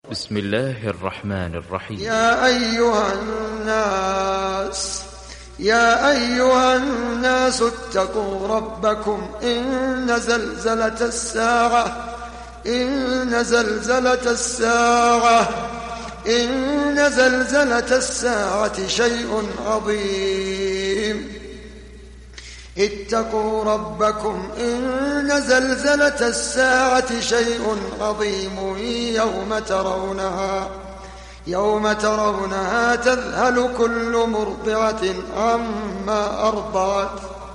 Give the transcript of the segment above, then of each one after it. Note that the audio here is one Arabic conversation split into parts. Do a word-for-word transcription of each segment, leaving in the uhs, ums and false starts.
بسم الله الرحمن الرحيم. يا أيها الناس يا أيها الناس اتقوا ربكم إن زلزلة الساعة إن زلزلة الساعة إن زلزلة الساعة شيء عظيم. اتقوا ربكم إن زلزلة الساعة شيء عظيم يوم ترونها يوم ترونها تذهل كل مرضعة عما أرضعت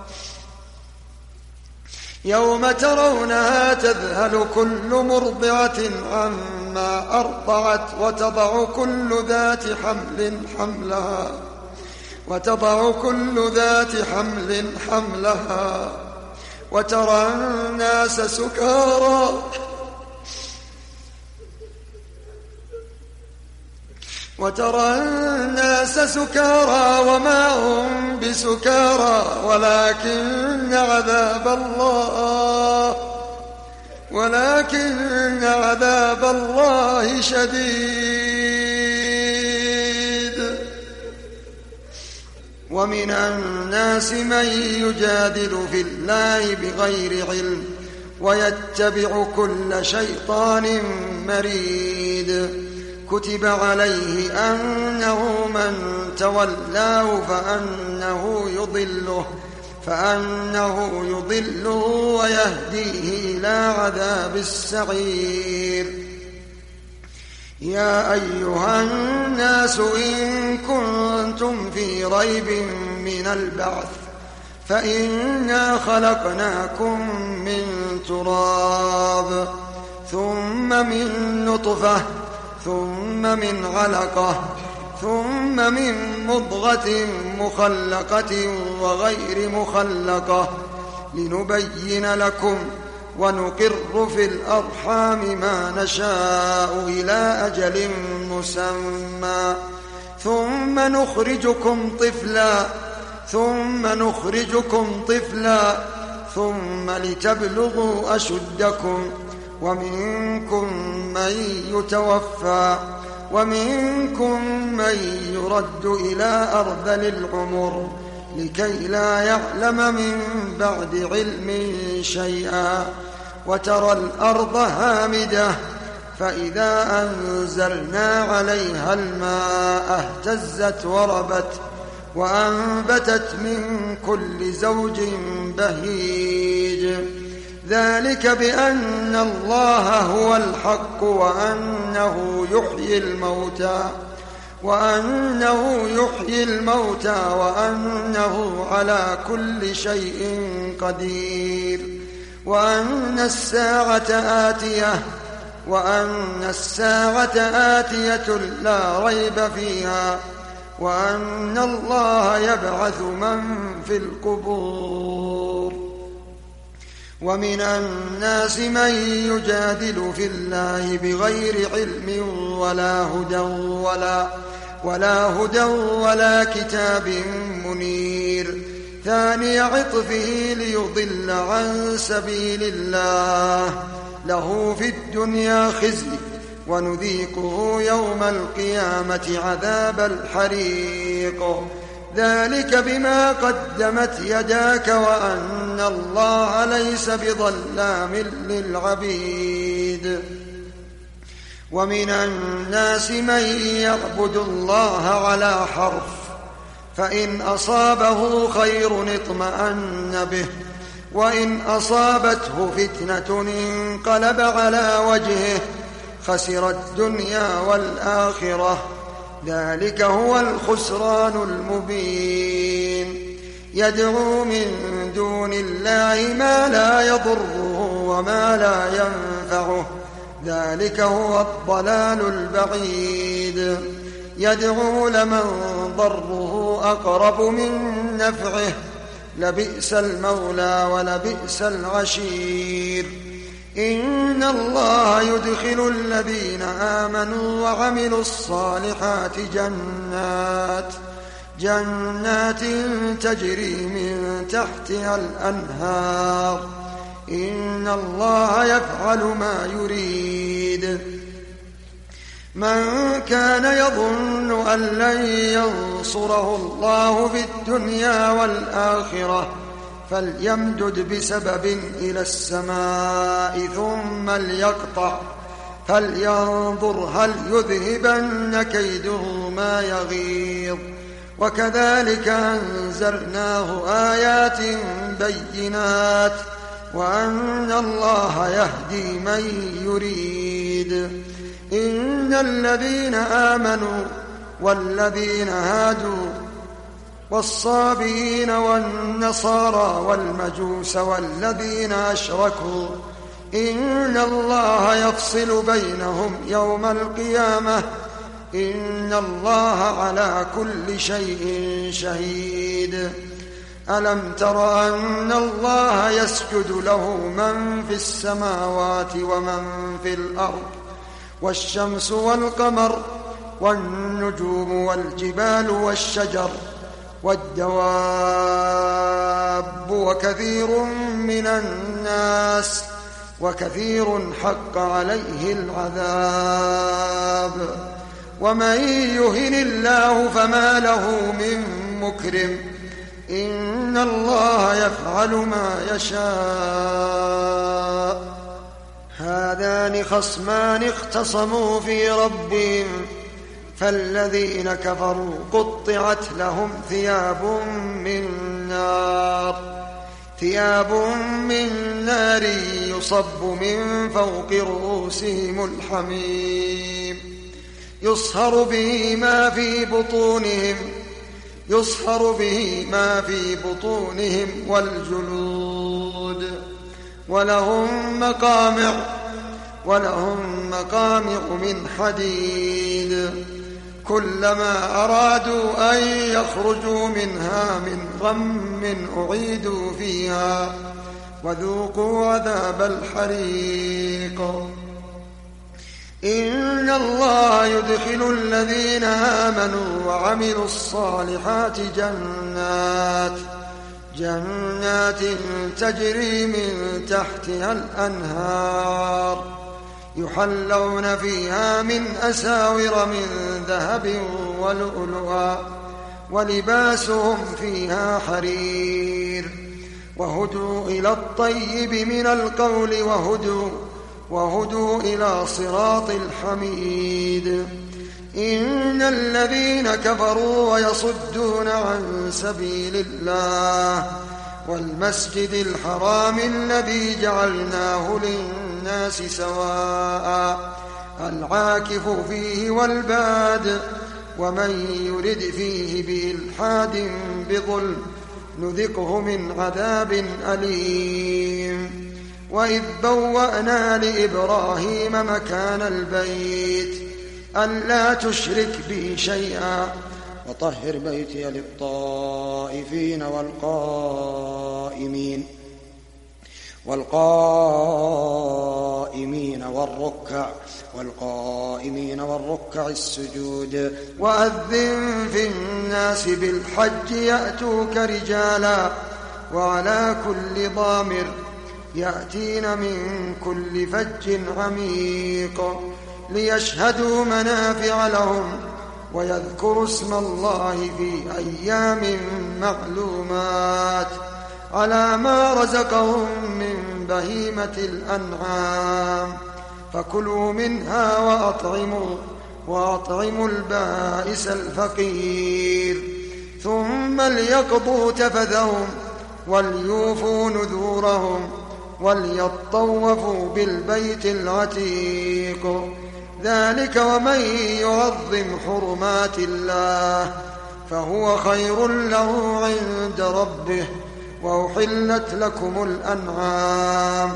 يوم ترونها تذهل كل مرضعة عما أرضعت وتضع كل ذات حمل حملها وتضع كل ذات حمل حملها وترى الناس سكارى وترى الناس سكارى وما هم بسكارى ولكن عذاب الله ولكن عذاب الله شديد. ومن الناس من يجادل في الله بغير علم ويتبع كل شيطان مريد. كتب عليه أنه من تولاه فأنه يضله فأنه يضله ويهديه إلى عذاب السعير. يا أيها الناس إن كنتم في ريب من البعث فإنا خلقناكم من تراب ثم من نطفة ثم من علقة ثم من مضغة مخلقة وغير مخلقة لنبين لكم ونقر في الأرحام ما نشاء إلى أجل مسمى ثم نخرجكم طفلا ثم نخرجكم طفلا ثم لتبلغوا أشدكم ومنكم من يتوفى ومنكم من يرد إلى أرذل العمر لكي لا يعلم من بعد علم شيئا. وترى الأرض هامدة فإذا أنزلنا عليها الماء اهتزت وربت وأنبتت من كل زوج بهيج. ذلك بأن الله هو الحق وأنه يحيي الموتى وأنه يحيي الموتى وأنه على كل شيء قدير وأن الساعة آتية وأن الساعة آتية لا ريب فيها وأن الله يبعث من في القبور. ومن الناس من يجادل في الله بغير علم ولا هدى ولا ولا هدى ولا كتاب منير. ثاني عطفه ليضل عن سبيل الله له في الدنيا خزي ونذيقه يوم القيامة عذاب الحريق. ذلك بما قدمت يداك وأن الله ليس بظلام للعبيد. ومن الناس من يعبد الله على حرف فإن أصابه خير اطمأن به وإن أصابته فتنة انقلب على وجهه خسر الدنيا والآخرة. ذلك هو الخسران المبين. يدعو من دون الله ما لا يضره وما لا ينفعه ذلك هو الضلال البعيد. يدعو لمن ضره أقرب من نفعه لبئس المولى ولبئس العشير. إن الله يدخل الذين آمنوا وعملوا الصالحات جنات جنات تجري من تحتها الأنهار إن الله يفعل ما يريد. من كان يظن أن لن ينصره الله في الدنيا والآخرة فليمدد بسبب إلى السماء ثم ليقطع فلينظر هل يذهبن كيده ما يغيظ. وكذلك أنزلناه آيات بينات وأن الله يهدي من يريد. إن الذين آمنوا والذين هادوا والصابئين والنصارى والمجوس والذين أشركوا إن الله يفصل بينهم يوم القيامة إن الله على كل شيء شهيد. ألم تر أن الله يسجد له من في السماوات ومن في الأرض والشمس والقمر والنجوم والجبال والشجر والدواب وكثير من الناس وكثير حق عليه العذاب. ومن يهن الله فما له من مكرم إن الله يفعل ما يشاء. هذان خصمان اختصموا في ربهم فالذين كفروا قطعت لهم ثياب من نار ثياب من نار يصب من فوق رؤوسهم الحميم يصهر به ما في بطونهم يصهر به ما في بطونهم والجلود ولهم مقامع ولهم مقامع من حديد كلما أرادوا أن يخرجوا منها من غم أعيدوا فيها وذوقوا عذاب الحريق. إن الله يدخل الذين آمنوا وعملوا الصالحات جنات جنات تجري من تحتها الأنهار يحلون فيها من أساور من ذهب ولؤلؤا ولباسهم فيها حرير وهدوا إلى الطيب من القول وهدوا وهدوا إلى صراط الحميد. إن الذين كفروا ويصدون عن سبيل الله والمسجد الحرام الذي جعلناه للناس سواء العاكف فيه والباد ومن يرد فيه بإلحاد بظلم نذقه من عذاب أليم. وإذ بوأنا لإبراهيم مكان البيت ألا تشرك بي شيئا وطهر بيتي للطائفين والقائمين والقائمين والركع والقائمين والركع السجود. وأذن في الناس بالحج يأتوك رجالا وعلى كل ضامر يأتين من كل فج عميق ليشهدوا منافع لهم ويذكروا اسم الله في أيام معلومات على ما رزقهم من بهيمة الأنعام فكلوا منها وأطعموا وأطعموا البائس الفقير ثم ليقضوا تفثهم وليوفوا نذورهم وليطوفوا بالبيت العتيق. ذلك ومن يعظم حرمات الله فهو خير له عند ربه. وأحلت لكم الأنعام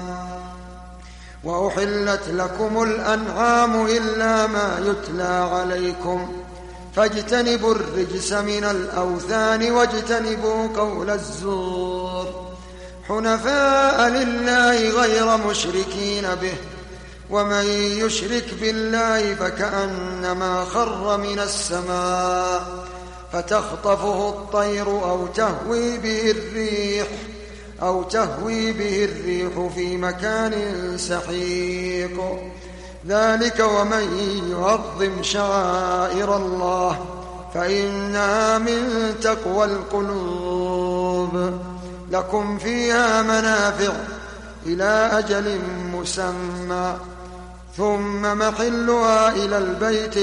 وأحلت لكم الأنعام إلا ما يتلى عليكم فاجتنبوا الرجس من الأوثان واجتنبوا قول الزور حنفاء لله غير مشركين به ومن يشرك بالله فكأنما خر من السماء فتخطفه الطير أو تهوي به الريح أو تهوي به الريح في مكان سحيق. ذلك ومن يعظم شعائر الله فإنها من تقوى القلوب. لكم فيها منافع إلى أجل مسمى ثم محلها إلى البيت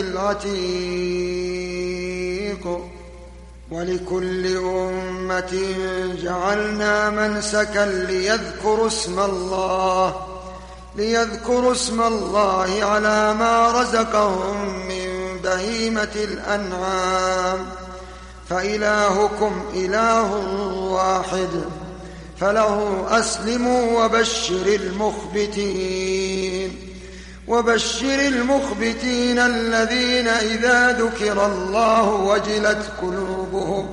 العتيق. ولكل أمة جعلنا منسكا ليذكروا اسم الله ليذكروا اسم الله على ما رزقهم من بهيمة الأنعام فإلهكم إله واحد فله أسلموا وبشر المخبتين وبشر المخبتين الذين إذا ذكر الله وجلت قلوبهم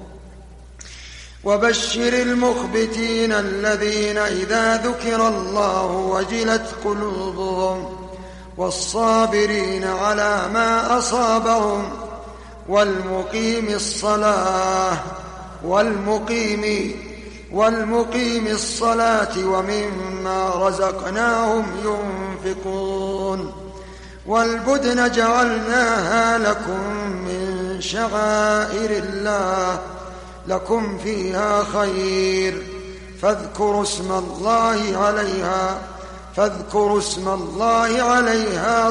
وبشر المخبتين الذين إذا ذكر الله وجلت قلوبهم والصابرين على ما أصابهم والمقيم الصلاة والمقيم والمقيم الصلاة ومما رزقناهم ينفقون. والبدن جعلناها لكم من شعائر الله لكم فيها خير فاذكروا اسم الله عليها فاذكروا اسم الله عليها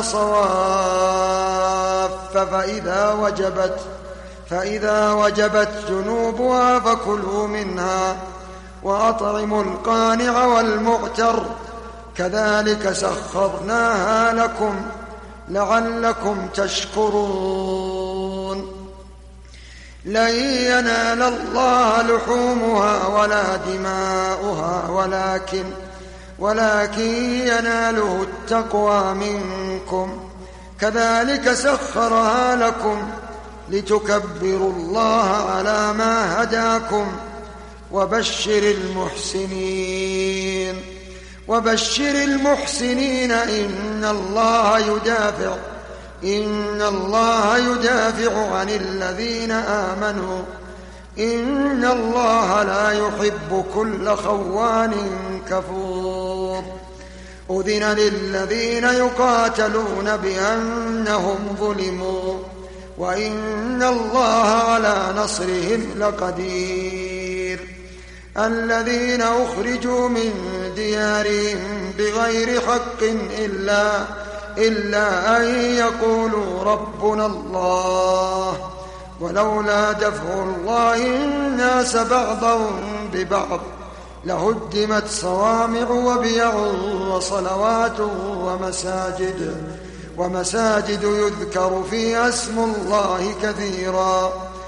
صواف فإذا وجبت فإذا وجبت جنوبها فكلوا منها وأطعموا القانع والمعتر كذلك سخرناها لكم لعلكم تشكرون. لن ينال الله لحومها ولا دماؤها ولكن ولكن يناله التقوى منكم كذلك سخرها لكم لتكبروا الله على ما هداكم وبشر المحسنين وبشر المحسنين إن الله يدافع إن الله يدافع عن الذين آمنوا إن الله لا يحب كل خوان كفور. أذن للذين يقاتلون بأنهم ظلموا وإن الله على نصرهم لقدير. الذين أخرجوا من ديارهم بغير حق إلا إلا أن يقولوا ربنا الله ولولا دفع الله الناس بعضهم ببعض لهدمت صوامع وبيع وصلوات ومساجد ومساجد يذكر فيها اسم الله كثيرا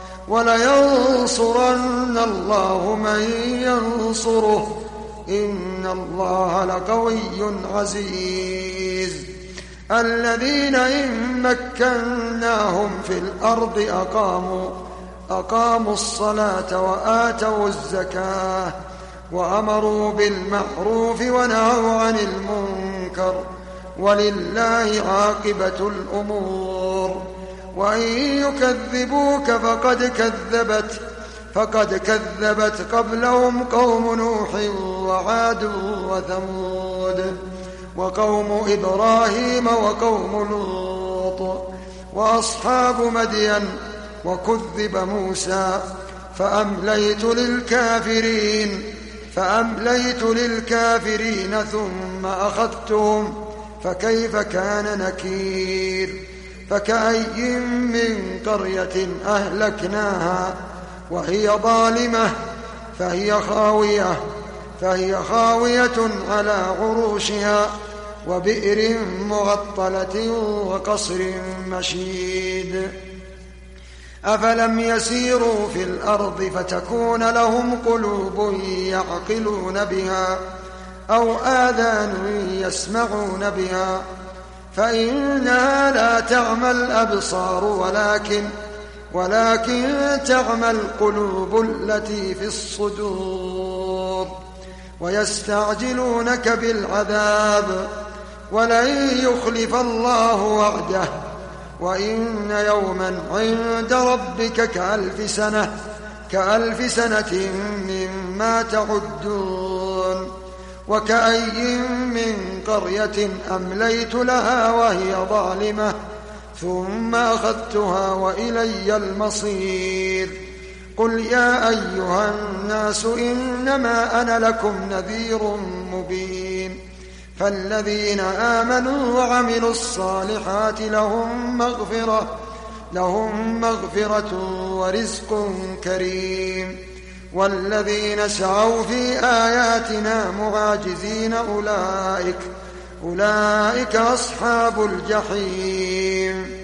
ولينصرن الله من ينصره إن الله لقوي عزيز. الذين إن مكناهم في الأرض أقاموا أقاموا الصلاة وآتوا الزكاة وأمروا بالمعروف ونهوا عن المنكر ولله عاقبة الأمور. وإن يكذبوك فقد كذبت فقد كذبت قبلهم قوم نوح وعاد وثمود وقوم إبراهيم وقوم لوط وأصحاب مدين وكذب موسى فأمليت للكافرين فأمليت للكافرين ثم أخذتهم فكيف كان نكير. فكأي من قرية أهلكناها وهي ظالمة فهي خاوية فهي خاوية على عروشها وبئر معطلة وقصر مشيد. أفلم يسيروا في الأرض فتكون لهم قلوب يعقلون بها أو آذان يسمعون بها فإنها لا تعمى الأبصار ولكن ولكن تعمى القلوب التي في الصدور. ويستعجلونك بالعذاب ولن يخلف الله وعده وإن يوما عند ربك كألف سنة كألف سنة مما تعدون. وكأي من قرية أمليت لها وهي ظالمة ثم أخذتها وإلي المصير. قل يا أيها الناس إنما أنا لكم نذير مبين. فالذين آمنوا وعملوا الصالحات لهم مغفرة لهم مغفرة ورزق كريم. والذين سعوا في آياتنا معاجزين أولئك أولئك أصحاب الجحيم.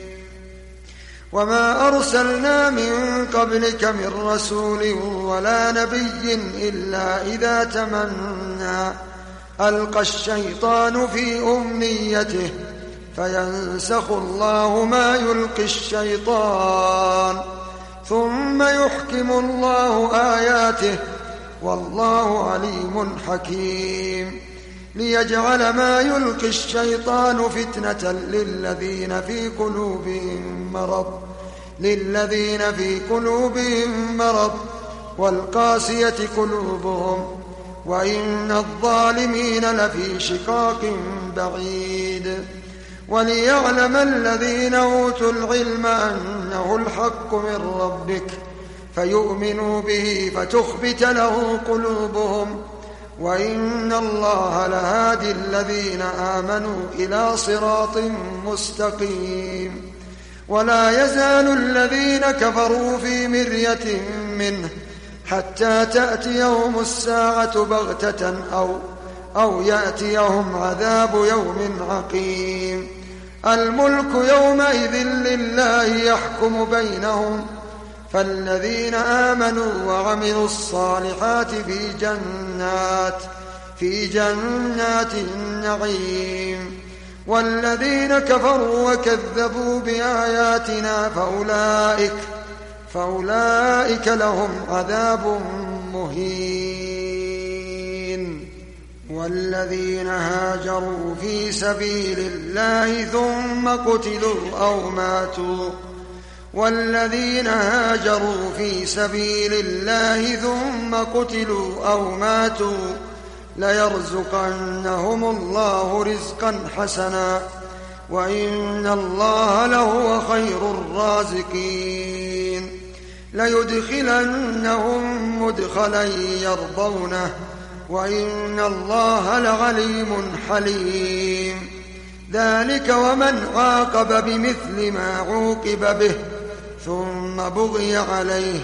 وما أرسلنا من قبلك من رسول ولا نبي إلا إذا تمنى ألقى الشيطان في أمنيته فينسخ الله ما يلقي الشيطان ثم يحكم الله آياته والله عليم حكيم. ليجعل ما يلقي الشيطان فتنة للذين في قلوبهم مرض للذين في قلوبهم مرض والقاسية قلوبهم وإن الظالمين لفي شقاق بعيد. وليعلم الذين أوتوا العلم أنه الحق من ربك فيؤمنوا به فتخبت له قلوبهم وإن الله لهادي الذين آمنوا إلى صراط مستقيم. ولا يزال الذين كفروا في مرية منه حتى تأتيهم الساعة بغتة أو, أو يأتيهم عذاب يوم عقيم. الملك يومئذ لله يحكم بينهم فالذين آمنوا وعملوا الصالحات في جنات في جنات النعيم. والذين كفروا وكذبوا بآياتنا فأولئك فأولئك لهم عذاب مهين. والذين هاجروا في سبيل الله ثم قتلوا أو ماتوا والذين هاجروا في سبيل الله ثم قتلوا أو ماتوا ليرزقنهم الله رزقا حسنا وإن الله لهو خير الرازقين. ليدخلنهم مدخلا يرضونه وإن الله لعليم حليم. ذلك ومن عاقب بمثل ما عوقب به ثم بغي عليه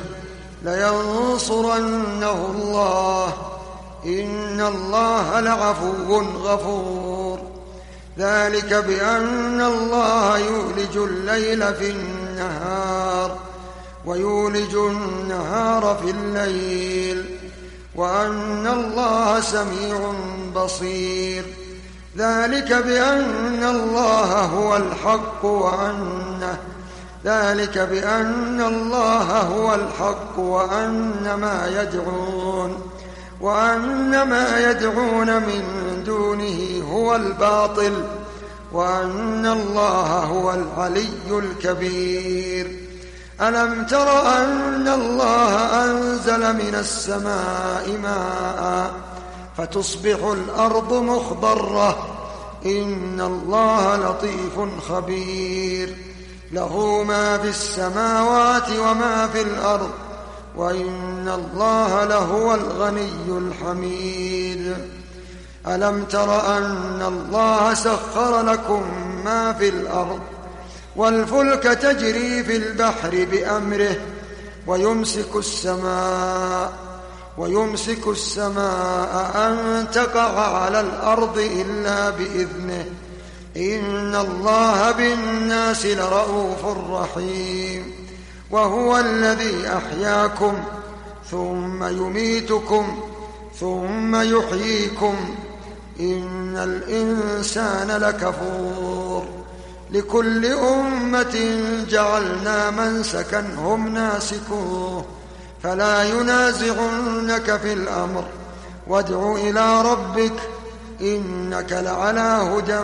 لينصرنه الله إن الله لعفو غفور. ذلك بأن الله يولج الليل في النهار ويولج النهار في الليل وأن الله سميع بصير. ذلك بأن الله هو الحق وأنه ذلك بأن الله هو الحق وأن ما يدعون وأن ما يدعون من دونه هو الباطل وأن الله هو العلي الكبير. ألم تر أن الله أنزل من السماء ماء فتصبح الأرض مخضرة إن الله لطيف خبير. له ما في السماوات وما في الأرض وإن الله لهو الغني الحميد. ألم تر أن الله سخر لكم ما في الأرض والفلك تجري في البحر بأمره ويمسك السماء ويمسك السماء أن تقع على الأرض إلا بإذنه إن الله بالناس لرؤوف رحيم. وهو الذي أحياكم ثم يميتكم ثم يحييكم إن الإنسان لكفور. لكل أمة جعلنا منسكا هم ناسكوه فلا ينازعنك في الأمر وادع إلى ربك إنك لعلى هدى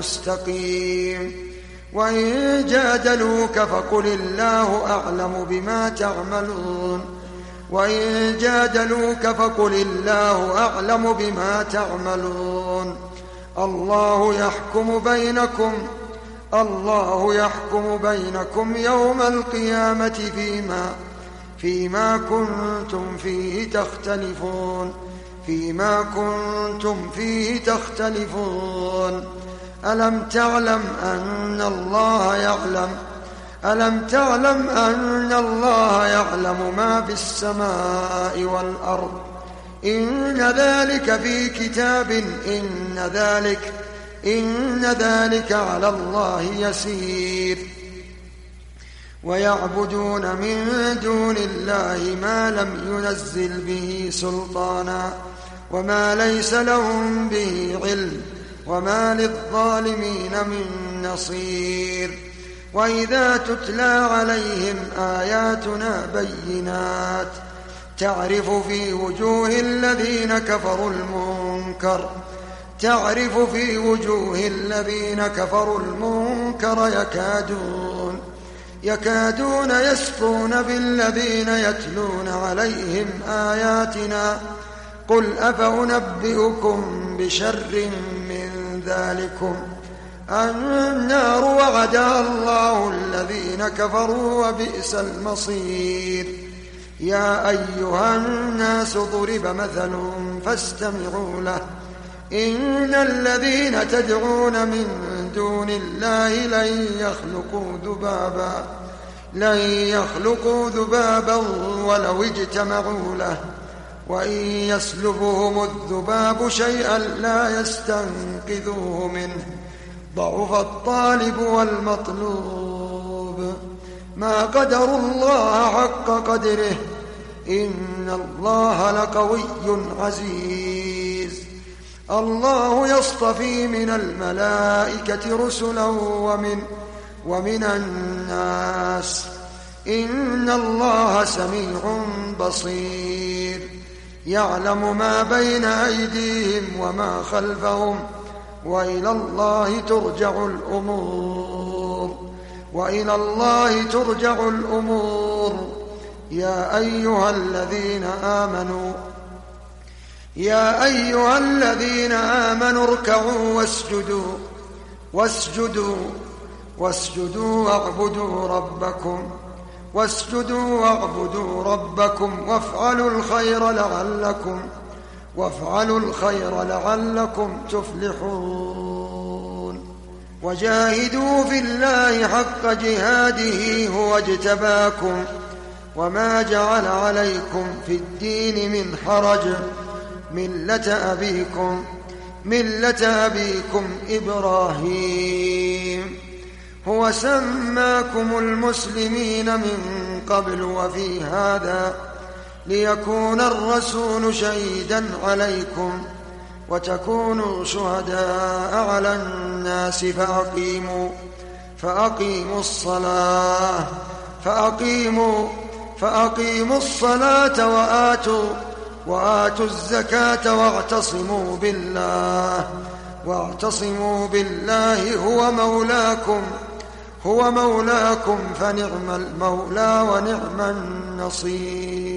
مستقيم. وإن جادلوك فقل الله أعلم بما تعملون وإن جادلوك فقل الله أعلم بما تعملون الله يحكم بينكم الله يحكم بينكم يوم القيامة فيما فيما كنتم فيه تختلفون فيما كنتم فيه تختلفون ألم تعلم أن الله يعلم ألم تعلم أن الله يعلم ما في السماء والأرض إن ذلك في كتاب إن ذلك إن ذلك على الله يسير ويعبدون من دون الله ما لم ينزل به سلطانا وما ليس لهم به علم وما للظالمين من نصير وإذا تتلى عليهم آياتنا بينات تعرف في وجوه الذين كفروا المنكر تعرف في وجوه الذين كفروا المنكر يكادون يكادون يسطون بالذين يتلون عليهم آياتنا قل أفأنبئكم بشر من ذلكم النار وعدها الله الذين كفروا وبئس المصير يا أيها الناس ضرب مثل فاستمعوا له إن الذين تدعون من دون الله لن يخلقوا ذبابا لن يخلقوا ذبابا ولو اجتمعوا له وإن يسلبهم الذباب شيئا لا يستنقذوه منه ضعف الطالب والمطلوب ما قدروا الله حق قدره إن الله لقوي عزيز الله يصطفي من الملائكة رسلا ومن ومن الناس إن الله سميع بصير يعلم ما بين أيديهم وما خلفهم وإلى الله ترجع الأمور وإلى الله ترجع الأمور يا أيها الذين آمنوا يا أيها الذين آمنوا اركعوا واسجدوا واسجدوا واسجدوا واعبدوا ربكم واسجدوا واعبدوا ربكم وافعلوا الخير لعلكم وافعلوا الخير لعلكم تفلحون وجاهدوا في الله حق جهاده هو اجتباكم وما جعل عليكم في الدين من حرج ملة أبيكم ملة أبيكم إبراهيم هو سماكم المسلمين من قبل وفي هذا ليكون الرسول شهيدا عليكم وتكونوا شهداء على الناس فأقيموا فأقيموا الصلاة فأقيموا فأقيموا الصلاة وآتوا وآتوا الزكاة واعتصموا بالله واعتصموا بالله هو مولاكم هو مولاكم فنعم المولى ونعم النصير